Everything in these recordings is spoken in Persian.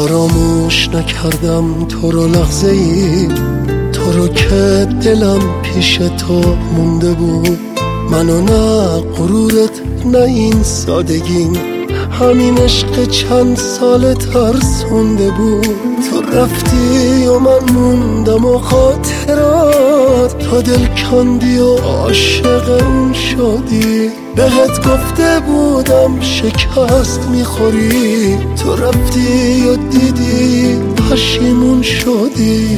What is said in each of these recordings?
فراموش نکردم تو رو لحظه ای، تو رو که دلم پیش تو مونده بود. منو نه غرورت نه این سادگیم، همین عشق چند سال ترسونده بود. تو رفتی و من موندم و خاطرات، تو دل کندی و عاشق اون شدی. بهت گفته بودم شکست میخوری، تو رفتی و دیدی پشیمون شدی.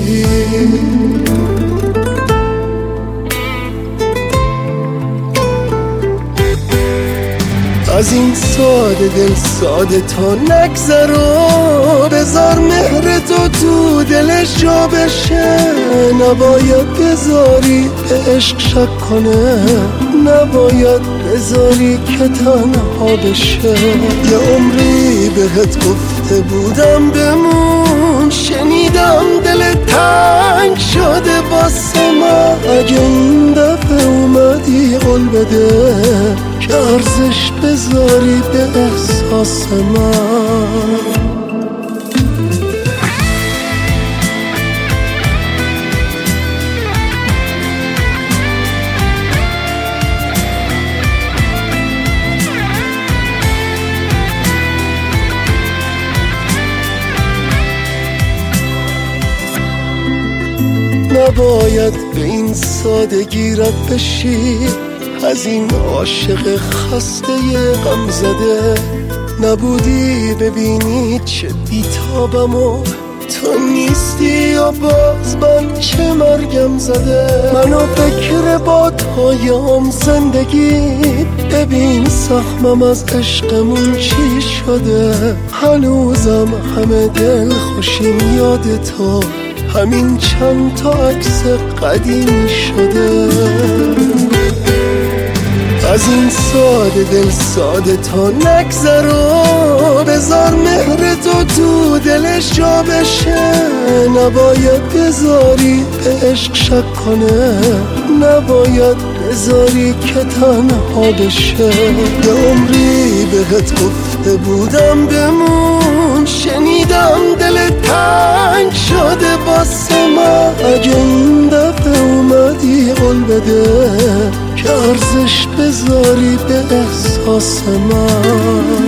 از این ساده دل ساده تا نگذرو، بذار مهر تو دلش جا بشه. نباید بذاری به عشق شک کنه، نباید بذاری که تنها بشه. یه عمری بهت گفته بودم بمون، شنیدم دل تنگ شده واسه من. اگه این دفعه اومدی قول بده که ارزش بذاری به احساس من. نباید به این سادگی رد بشی، از این عاشق خسته غم زده. نبودی ببینی چه بیتابم و تو نیستی و باز من چه مرگم زده. منو فکر با تویم زندگی، ببین سخمم از عشقمون چی شده. هنوزم همه دل خوشیم یاد تو، همین چند تا عکس قدیمی شده. از این ساده دل ساده تا نگذرو، بذار مهر تو دلش جا بشه. نباید بذاری به عشق شک کنه، نباید بذاری که تنها بشه. یه عمری بهت گفته بودم بمون، شنیدم دل تنگ شده واسه من. اگه این دفعه اومدی قول بده که ارزش بذاری به احساس من.